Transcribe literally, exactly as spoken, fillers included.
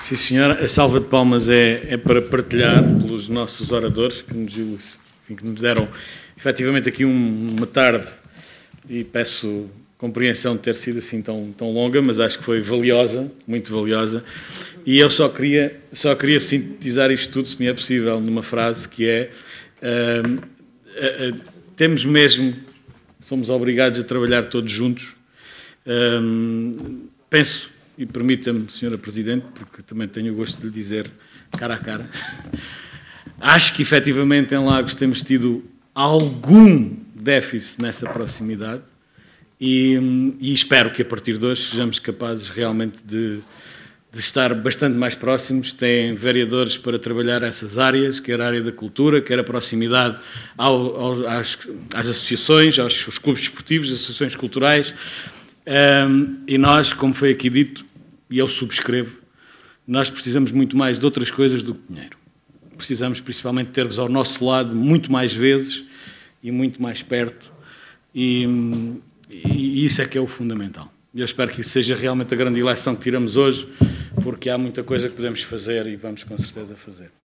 Sim, senhora. A salva de palmas é, é para partilhar pelos nossos oradores que nos, enfim, que nos deram efetivamente aqui um, uma tarde, e peço compreensão de ter sido assim tão, tão longa, mas acho que foi valiosa, muito valiosa. E eu só queria, só queria sintetizar isto tudo, se me é possível, numa frase que é uh, uh, uh, temos mesmo, somos obrigados a trabalhar todos juntos. Uh, penso, e permita-me, senhora Presidente, porque também tenho o gosto de lhe dizer cara a cara, acho que efetivamente em Lagos temos tido algum déficit nessa proximidade e, e espero que a partir de hoje sejamos capazes realmente de, de estar bastante mais próximos. Tem vereadores para trabalhar essas áreas, quer a área da cultura, quer a proximidade ao, ao, às, às associações, aos, aos clubes desportivos, às associações culturais. Um, e nós, como foi aqui dito, e eu subscrevo, nós precisamos muito mais de outras coisas do que dinheiro. Precisamos principalmente ter-vos ao nosso lado muito mais vezes e muito mais perto, e, e isso é que é o fundamental. Eu espero que isso seja realmente a grande eleição que tiramos hoje, porque há muita coisa que podemos fazer e vamos com certeza fazer.